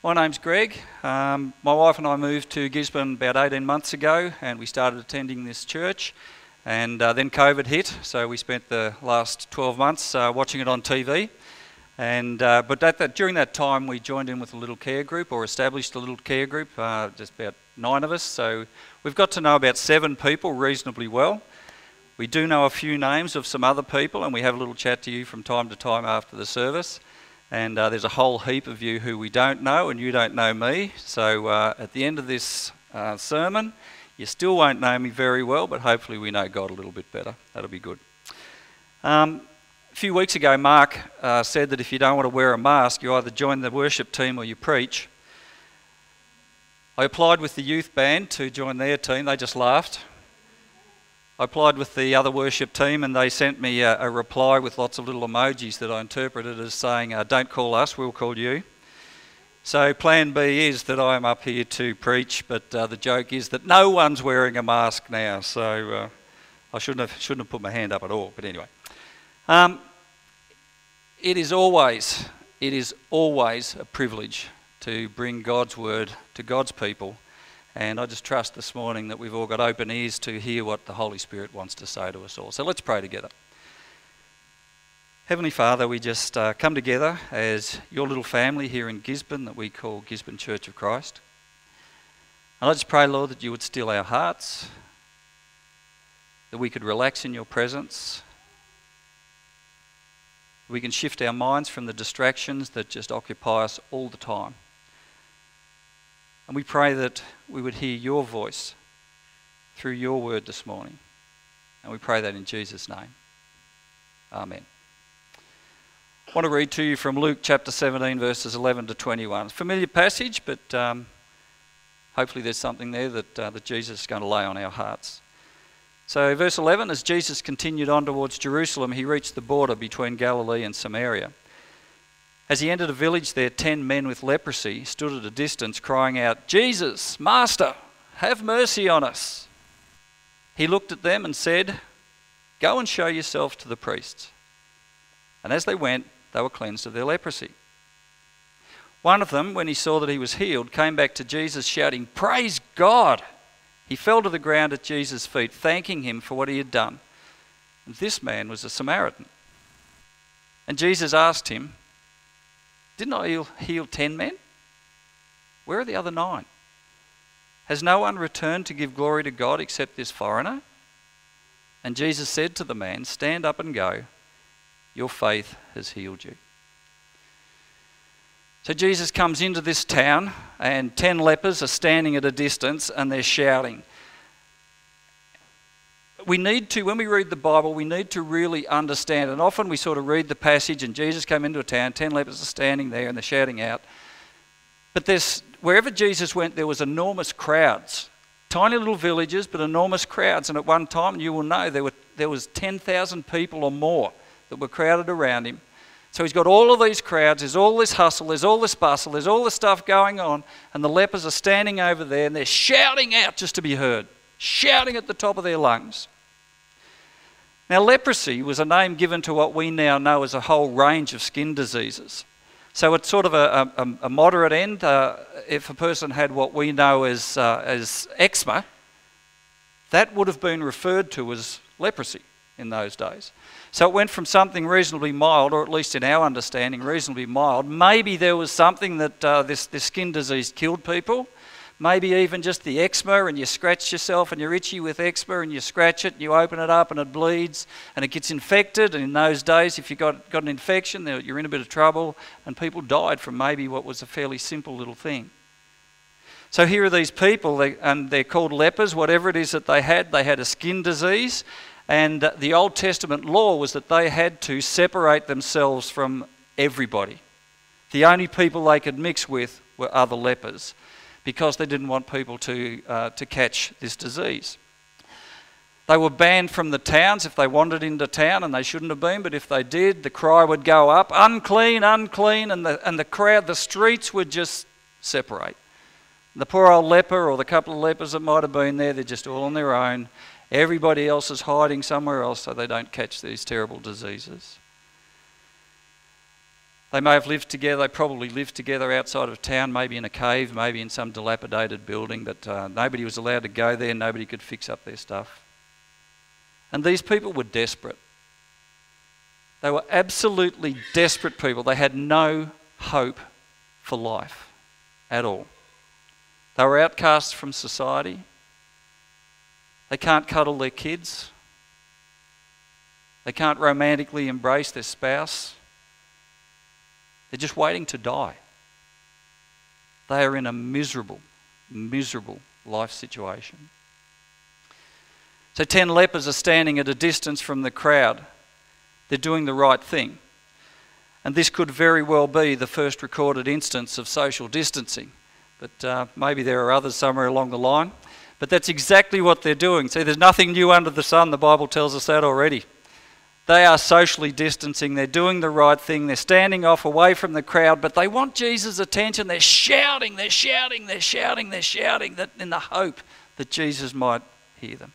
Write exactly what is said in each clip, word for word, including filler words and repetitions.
My name's Greg. Um, my wife and I moved to Gisborne about eighteen months ago, and we started attending this church. And uh, then COVID hit, so we spent the last twelve months uh, watching it on T V. And uh, but at that, during that time, we joined in with a little care group, or established a little care group, uh, just about nine of us. So we've got to know about seven people reasonably well. We do know a few names of some other people, and we have a little chat to you from time to time after the service. And uh, there's a whole heap of you who we don't know, and you don't know me. So uh, at the end of this uh, sermon, you still won't know me very well, but hopefully we know God a little bit better. That'll be good. Um, a few weeks ago, Mark uh, said that if you don't want to wear a mask, you either join the worship team or you preach. I applied with the youth band to join their team. They just laughed. I applied with the other worship team, and they sent me a, a reply with lots of little emojis that I interpreted as saying, uh, don't call us, we'll call you. So plan B is that I'm up here to preach, but uh, the joke is that no one's wearing a mask now, so uh, I shouldn't have, shouldn't have put my hand up at all, but anyway. Um, it is always, it is always a privilege to bring God's word to God's people. And I just trust this morning that we've all got open ears to hear what the Holy Spirit wants to say to us all. So let's pray together. Heavenly Father, we just uh, come together as your little family here in Gisborne that we call Gisborne Church of Christ. And I just pray, Lord, that you would still our hearts, that we could relax in your presence, we can shift our minds from the distractions that just occupy us all the time. And we pray that we would hear your voice through your word this morning. And we pray that in Jesus' name. Amen. I want to read to you from Luke chapter seventeen, verses eleven to twenty-one. It's a familiar passage, but um, hopefully there's something there that, uh, that Jesus is going to lay on our hearts. So verse eleven, as Jesus continued on towards Jerusalem, he reached the border between Galilee and Samaria. As he entered a village there, ten men with leprosy stood at a distance crying out, Jesus, Master, have mercy on us. He looked at them and said, go and show yourself to the priests. And as they went, they were cleansed of their leprosy. One of them, when he saw that he was healed, came back to Jesus shouting, praise God. He fell to the ground at Jesus' feet, thanking him for what he had done. And this man was a Samaritan. And Jesus asked him, didn't I heal, heal ten men? Where are the other nine? Has no one returned to give glory to God except this foreigner? And Jesus said to the man, stand up and go. Your faith has healed you. So Jesus comes into this town, and ten lepers are standing at a distance and they're shouting. We need to, when we read the Bible, we need to really understand. And often we sort of read the passage and Jesus came into a town, ten lepers are standing there and they're shouting out. But there's, wherever Jesus went, there was enormous crowds. Tiny little villages, but enormous crowds. And at one time, you will know, there were there was ten thousand people or more that were crowded around him. So he's got all of these crowds, there's all this hustle, there's all this bustle, there's all this stuff going on, and the lepers are standing over there and they're shouting out just to be heard, shouting at the top of their lungs. Now, leprosy was a name given to what we now know as a whole range of skin diseases. So it's sort of a, a, a moderate end. Uh, if a person had what we know as, uh, as eczema, that would have been referred to as leprosy in those days. So it went from something reasonably mild, or at least in our understanding, reasonably mild. Maybe there was something that uh, this, this skin disease killed people. Maybe even just the eczema, and you scratch yourself and you're itchy with eczema and you scratch it and you open it up and it bleeds and it gets infected. And in those days, if you got, got an infection, you're in a bit of trouble, and people died from maybe what was a fairly simple little thing. So here are these people, they, and they're called lepers. Whatever it is that they had, they had a skin disease. And the Old Testament law was that they had to separate themselves from everybody. The only people they could mix with were other lepers, because they didn't want people to, uh, to catch this disease. They were banned from the towns if they wandered into town, and they shouldn't have been, but if they did, the cry would go up, unclean, unclean, and the, and the crowd, the streets would just separate. The poor old leper, or the couple of lepers that might have been there, they're just all on their own. Everybody else is hiding somewhere else so they don't catch these terrible diseases. They may have lived together, they probably lived together outside of town, maybe in a cave, maybe in some dilapidated building, but uh, nobody was allowed to go there, nobody could fix up their stuff. And these people were desperate. They were absolutely desperate people. They had no hope for life at all. They were outcasts from society. They can't cuddle their kids. They can't romantically embrace their spouse. They're just waiting to die. They are in a miserable, miserable life situation. So ten lepers are standing at a distance from the crowd. They're doing the right thing. And this could very well be the first recorded instance of social distancing. But uh, maybe there are others somewhere along the line. But that's exactly what they're doing. See, there's nothing new under the sun. The Bible tells us that already. They are socially distancing. They're doing the right thing. They're standing off away from the crowd, but they want Jesus' attention. They're shouting, they're shouting, they're shouting, they're shouting that in the hope that Jesus might hear them.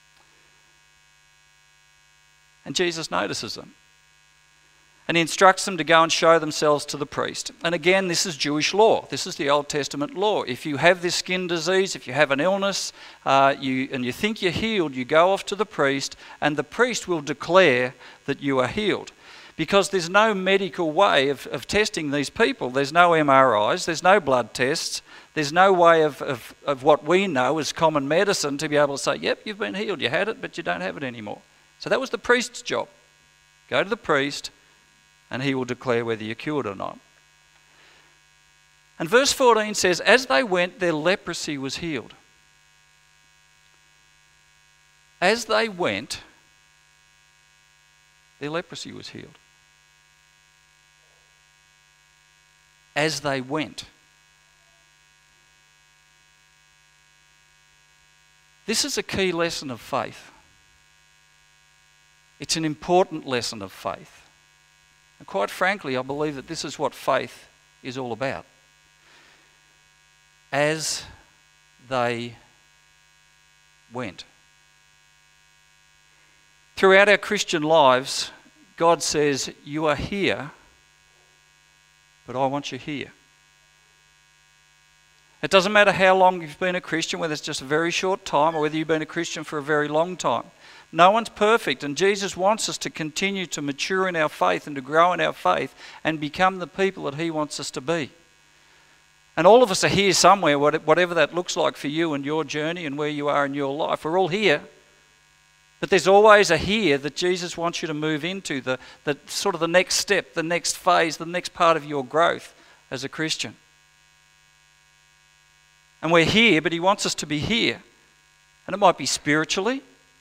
And Jesus notices them. And he instructs them to go and show themselves to the priest. And again, this is Jewish law. This is the Old Testament law. If you have this skin disease, if you have an illness, uh, you, and you think you're healed, you go off to the priest, and the priest will declare that you are healed. Because there's no medical way of, of testing these people. There's no M R Is, there's no blood tests, there's no way of, of, of what we know as common medicine to be able to say, yep, you've been healed, you had it, but you don't have it anymore. So that was the priest's job. Go to the priest, and he will declare whether you're cured or not. And verse fourteen says, as they went, their leprosy was healed. As they went, their leprosy was healed. As they went. This is a key lesson of faith. It's an important lesson of faith. And quite frankly, I believe that this is what faith is all about. As they went. Throughout our Christian lives, God says, you are here, but I want you here. It doesn't matter how long you've been a Christian, whether it's just a very short time or whether you've been a Christian for a very long time. No one's perfect, and Jesus wants us to continue to mature in our faith and to grow in our faith and become the people that he wants us to be. And all of us are here somewhere, whatever that looks like for you and your journey and where you are in your life. We're all here. But there's always a here that Jesus wants you to move into, the, the sort of the next step, the next phase, the next part of your growth as a Christian. And we're here, but he wants us to be here. And it might be spiritually.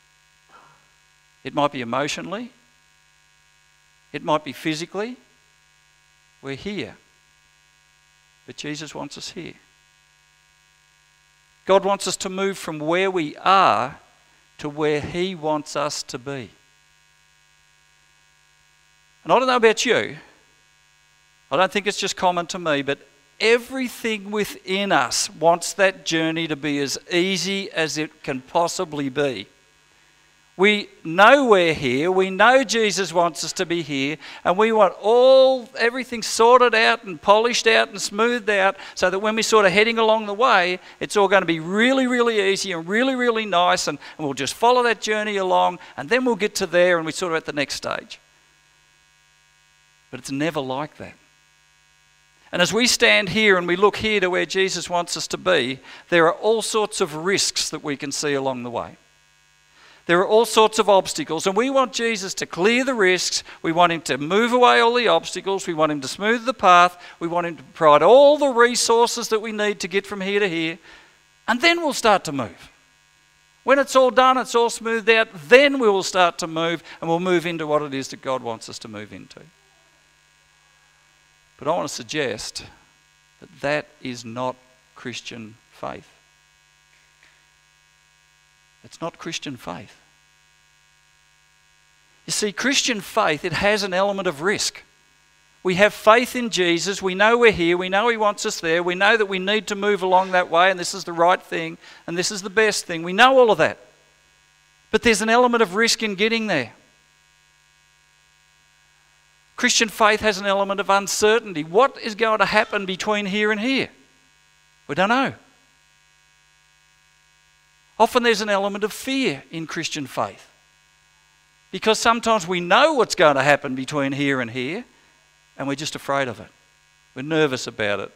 It might be emotionally. It might be physically. We're here. But Jesus wants us here. God wants us to move from where we are to where he wants us to be. And I don't know about you. I don't think it's just common to me, but everything within us wants that journey to be as easy as it can possibly be. We know we're here, we know Jesus wants us to be here, and we want all everything sorted out and polished out and smoothed out so that when we're sort of heading along the way, it's all going to be really, really easy and really, really nice, and, and we'll just follow that journey along, and then we'll get to there and we're sort of at the next stage. But it's never like that. And as we stand here and we look here to where Jesus wants us to be, there are all sorts of risks that we can see along the way. There are all sorts of obstacles, and we want Jesus to clear the risks. We want him to move away all the obstacles. We want him to smooth the path. We want him to provide all the resources that we need to get from here to here, and then we'll start to move. When it's all done, it's all smoothed out, then we will start to move, and we'll move into what it is that God wants us to move into. But I want to suggest that that is not Christian faith. It's not Christian faith. You see, Christian faith, it has an element of risk. We have faith in Jesus. We know we're here. We know he wants us there. We know that we need to move along that way, and this is the right thing, and this is the best thing. We know all of that. But there's an element of risk in getting there. Christian faith has an element of uncertainty. What is going to happen between here and here? We don't know. Often there's an element of fear in Christian faith, because sometimes we know what's going to happen between here and here, and we're just afraid of it. We're nervous about it.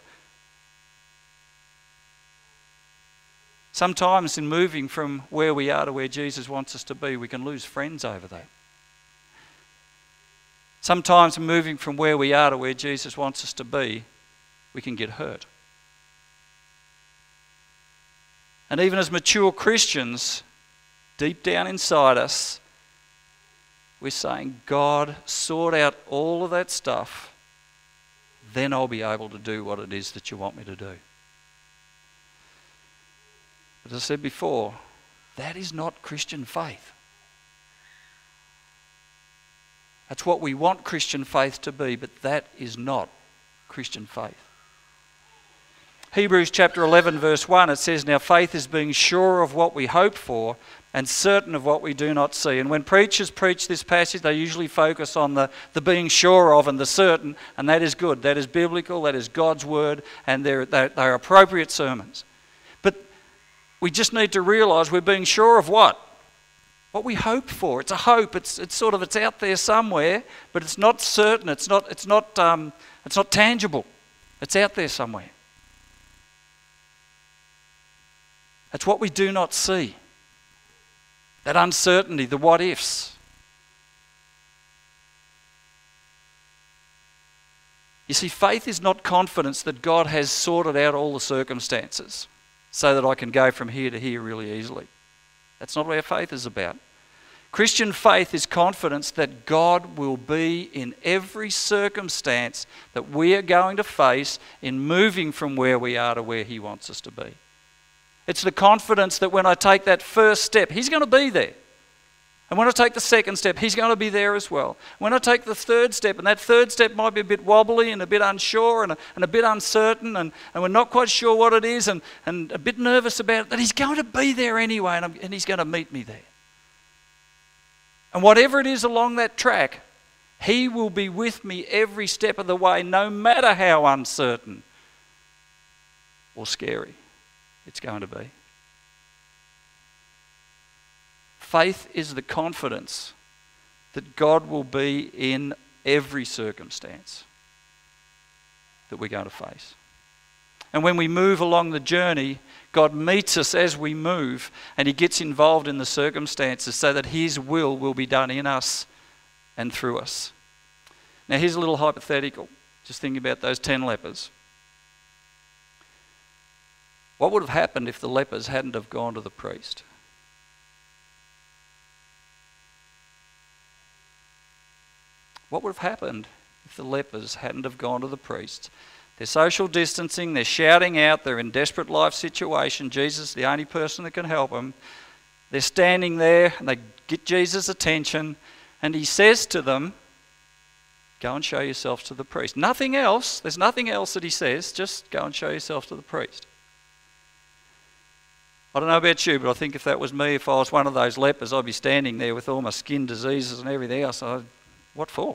Sometimes in moving from where we are to where Jesus wants us to be, we can lose friends over that. Sometimes moving from where we are to where Jesus wants us to be, we can get hurt. And even as mature Christians, deep down inside us, we're saying, God, sort out all of that stuff, then I'll be able to do what it is that you want me to do. As I said before, that is not Christian faith. That's what we want Christian faith to be, but that is not Christian faith. Hebrews chapter eleven verse one, it says, now faith is being sure of what we hope for and certain of what we do not see. And when preachers preach this passage, they usually focus on the, the being sure of and the certain, and that is good. That is biblical, that is God's word, and they're, they're, they're appropriate sermons. But we just need to realise we're being sure of what? What we hope for. It's a hope. It's it's sort of it's out there somewhere, but it's not certain. It's not it's not um, it's not tangible. It's out there somewhere. It's what we do not see. That uncertainty, the what ifs. You see, faith is not confidence that God has sorted out all the circumstances so that I can go from here to here really easily. That's not what our faith is about. Christian faith is confidence that God will be in every circumstance that we are going to face in moving from where we are to where He wants us to be. It's the confidence that when I take that first step, He's going to be there. And when I take the second step, He's going to be there as well. When I take the third step, and that third step might be a bit wobbly and a bit unsure and a, and a bit uncertain, and, and we're not quite sure what it is and, and a bit nervous about it, that He's going to be there anyway, and, I'm, and He's going to meet me there. And whatever it is along that track, He will be with me every step of the way, no matter how uncertain or scary it's going to be. Faith is the confidence that God will be in every circumstance that we're going to face. And when we move along the journey, God meets us as we move, and He gets involved in the circumstances so that His will will be done in us and through us. Now here's a little hypothetical, just thinking about those ten lepers. What would have happened if the lepers hadn't have gone to the priest? What would have happened if the lepers hadn't have gone to the priest? They're social distancing, they're shouting out, they're in desperate life situation. Jesus is the only person that can help them. They're standing there and they get Jesus' attention, and He says to them, go and show yourself to the priest. Nothing else, there's nothing else that He says, just go and show yourself to the priest. I don't know about you, but I think if that was me, if I was one of those lepers, I'd be standing there with all my skin diseases and everything else. I'd, what for?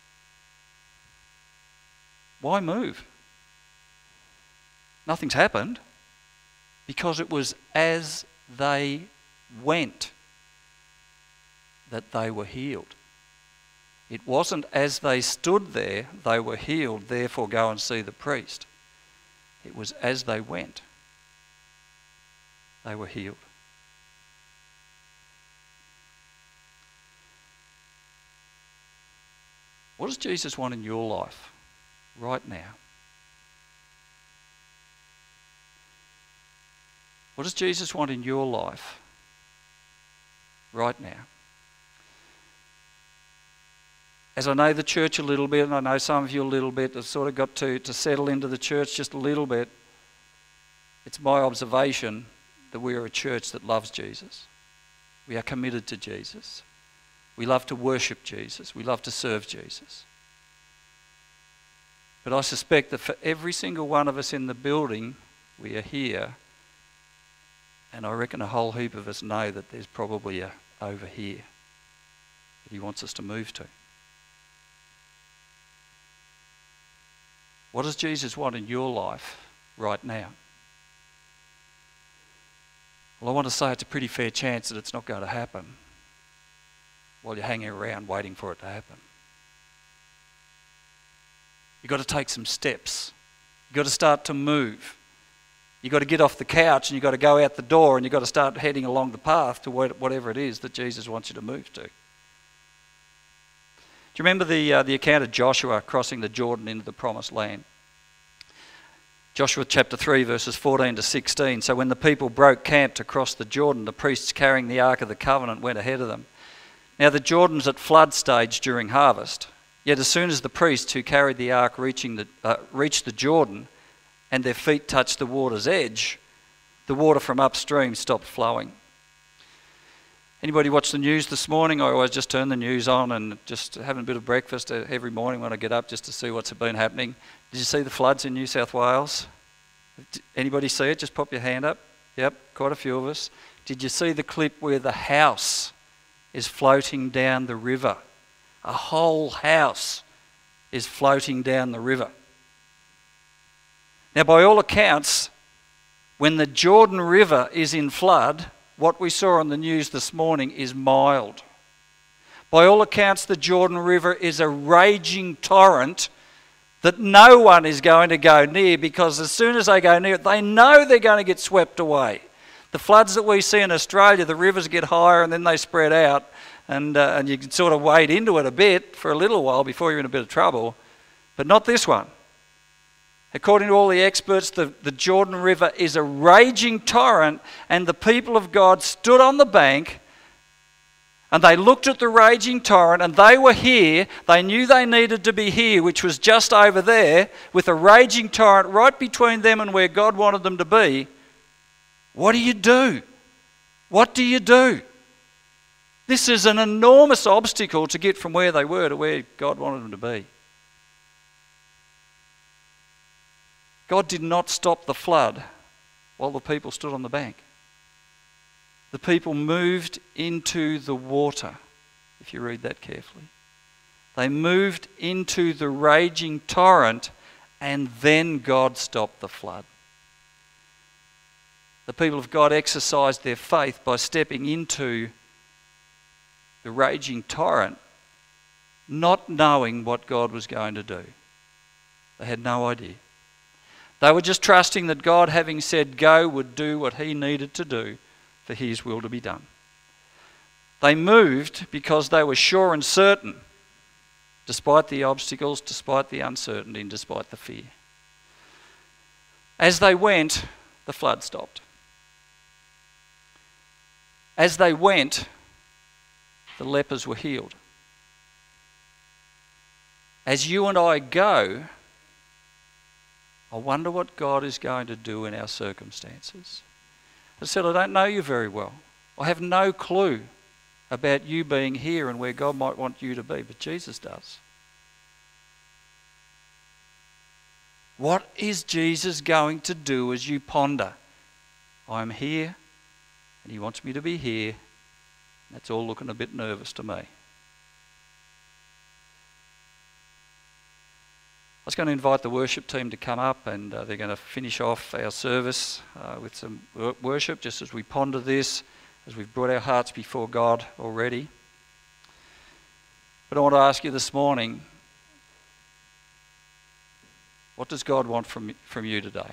Why move? Nothing's happened, because it was as they went that they were healed. It wasn't as they stood there, they were healed, therefore go and see the priest. It was as they went, they were healed. What does Jesus want in your life right now? What does Jesus want in your life right now? As I know the church a little bit, and I know some of you a little bit, I've sort of got to, to settle into the church just a little bit. It's my observation that we are a church that loves Jesus. We are committed to Jesus. We love to worship Jesus. We love to serve Jesus. But I suspect that for every single one of us in the building, we are here, and I reckon a whole heap of us know that there's probably a over here that He wants us to move to. What does Jesus want in your life right now? Well, I want to say it's a pretty fair chance that it's not going to happen while you're hanging around waiting for it to happen. You've got to take some steps. You've got to start to move. You've got to get off the couch and you've got to go out the door and you've got to start heading along the path to whatever it is that Jesus wants you to move to. Do you remember the, uh, the account of Joshua crossing the Jordan into the promised land? Joshua chapter three verses fourteen to sixteen. So when the people broke camp to cross the Jordan, the priests carrying the Ark of the Covenant went ahead of them. Now the Jordan's at flood stage during harvest. Yet as soon as the priests who carried the ark reaching the, uh, reached the Jordan and their feet touched the water's edge, the water from upstream stopped flowing. Anybody watch the news this morning? I always just turn the news on and just having a bit of breakfast every morning when I get up just to see what's been happening. Did you see the floods in New South Wales? Anybody see it? Just pop your hand up. Yep, quite a few of us. Did you see the clip where the house is floating down the river? A whole house is floating down the river. Now, by all accounts, when the Jordan River is in flood, what we saw on the news this morning is mild. By all accounts, the Jordan River is a raging torrent that no one is going to go near, because as soon as they go near it, they know they're going to get swept away. The floods that we see in Australia, the rivers get higher and then they spread out. And, uh, and you can sort of wade into it a bit for a little while before you're in a bit of trouble. But not this one. According to all the experts, the, the Jordan River is a raging torrent, and the people of God stood on the bank and they looked at the raging torrent, and they were here. They knew they needed to be here, which was just over there, with a raging torrent right between them and where God wanted them to be. What do you do? What do you do? This is an enormous obstacle to get from where they were to where God wanted them to be. God did not stop the flood while the people stood on the bank. The people moved into the water, if you read that carefully. They moved into the raging torrent, and then God stopped the flood. The people of God exercised their faith by stepping into the raging torrent, not knowing what God was going to do. They had no idea. They were just trusting that God, having said go, would do what he needed to do for his will to be done. They moved because they were sure and certain, despite the obstacles, despite the uncertainty, and despite the fear. As they went, the flood stopped. As they went, the lepers were healed. As you and I go, I wonder what God is going to do in our circumstances. I said, I don't know you very well. I have no clue about you being here and where God might want you to be, but Jesus does. What is Jesus going to do as you ponder? I'm here, and he wants me to be here. That's all looking a bit nervous to me. I was going to invite the worship team to come up, and uh, they're going to finish off our service uh, with some worship just as we ponder this, as we've brought our hearts before God already. But I want to ask you this morning, what does God want from, from you today?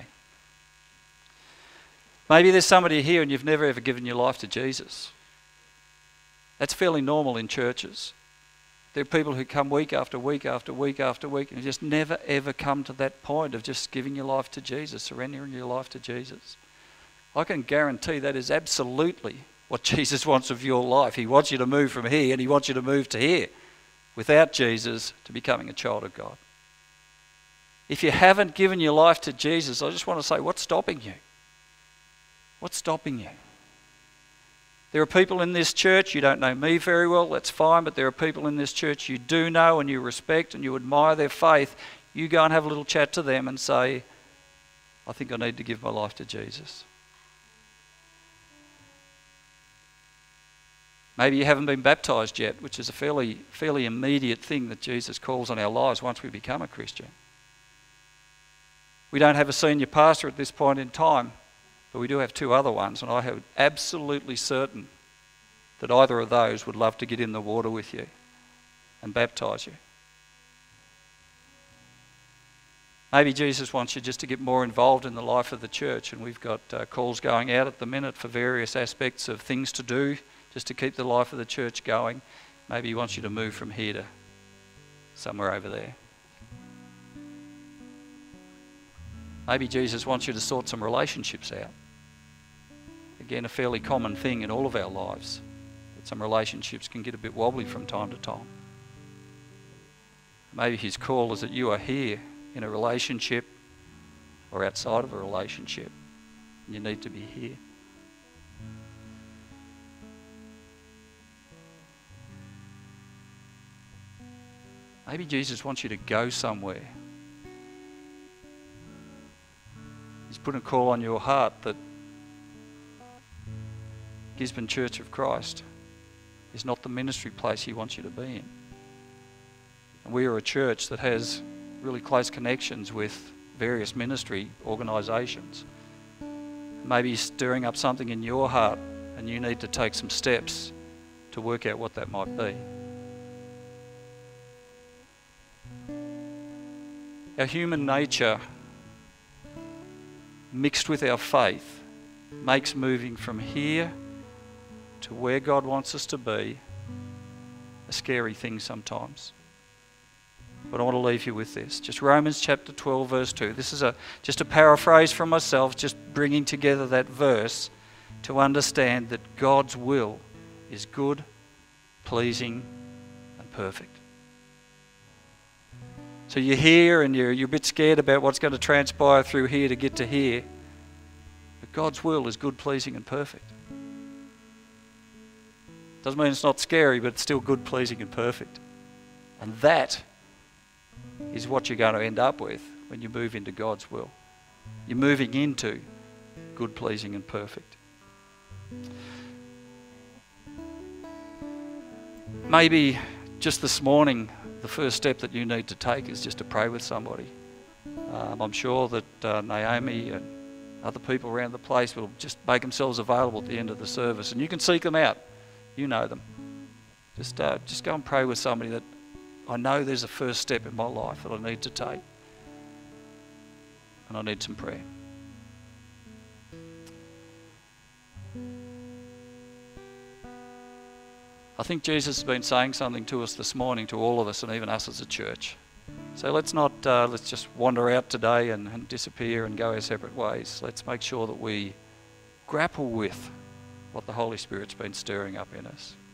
Maybe there's somebody here and you've never ever given your life to Jesus. That's fairly normal in churches. There are people who come week after week after week after week and just never ever come to that point of just giving your life to Jesus, surrendering your life to Jesus. I can guarantee that is absolutely what Jesus wants of your life. He wants you to move from here and he wants you to move to here without Jesus to becoming a child of God. If you haven't given your life to Jesus, I just want to say, what's stopping you? What's stopping you? There are people in this church, you don't know me very well, that's fine, but there are people in this church you do know and you respect and you admire their faith. You go and have a little chat to them and say, I think I need to give my life to Jesus. Maybe you haven't been baptised yet, which is a fairly, fairly immediate thing that Jesus calls on our lives once we become a Christian. We don't have a senior pastor at this point in time, but we do have two other ones, and I am absolutely certain that either of those would love to get in the water with you and baptise you. Maybe Jesus wants you just to get more involved in the life of the church, and we've got uh, calls going out at the minute for various aspects of things to do just to keep the life of the church going. Maybe he wants you to move from here to somewhere over there. Maybe Jesus wants you to sort some relationships out. Again, a fairly common thing in all of our lives, that some relationships can get a bit wobbly from time to time. Maybe his call is that you are here in a relationship or outside of a relationship. You need to be here. Maybe Jesus wants you to go somewhere. He's put a call on your heart that Gisborne Church of Christ is not the ministry place he wants you to be in. And we are a church that has really close connections with various ministry organisations. Maybe he's stirring up something in your heart and you need to take some steps to work out what that might be. Our human nature, mixed with our faith, makes moving from here to where God wants us to be a scary thing sometimes. But I want to leave you with this. Just Romans chapter twelve, verse two. This is a just a paraphrase from myself, just bringing together that verse to understand that God's will is good, pleasing, and perfect. So you're here and you're, you're a bit scared about what's going to transpire through here to get to here. But God's will is good, pleasing, and perfect. Doesn't mean it's not scary, but it's still good, pleasing, and perfect. And that is what you're going to end up with when you move into God's will. You're moving into good, pleasing, and perfect. Maybe just this morning, the first step that you need to take is just to pray with somebody. Um, I'm sure that uh, Naomi and other people around the place will just make themselves available at the end of the service, and you can seek them out. You know them. Just, uh, just go and pray with somebody that I know there's a first step in my life that I need to take, and I need some prayer. I think Jesus has been saying something to us this morning, to all of us, and even us as a church. So let's not, uh, let's just wander out today and, and disappear and go our separate ways. Let's make sure that we grapple with what the Holy Spirit's been stirring up in us.